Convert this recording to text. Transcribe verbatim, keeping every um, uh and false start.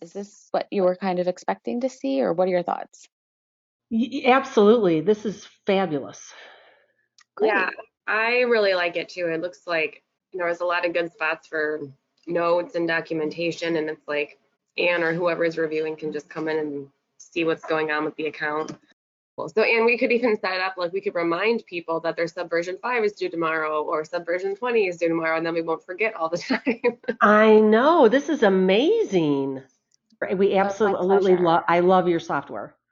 Is this what you were kind of expecting to see, or what are your thoughts? Y- Absolutely. This is fabulous. Yeah, Great. I really like it too. It looks like there was a lot of good spots for notes and documentation, and it's like Anne or whoever is reviewing can just come in and see what's going on with the account. Well, so, and we could even set it up like we could remind people that their subversion five is due tomorrow or subversion twenty is due tomorrow, and then we won't forget all the time. I know. This is amazing. Right, we Oh, my absolutely pleasure. love, I love your software.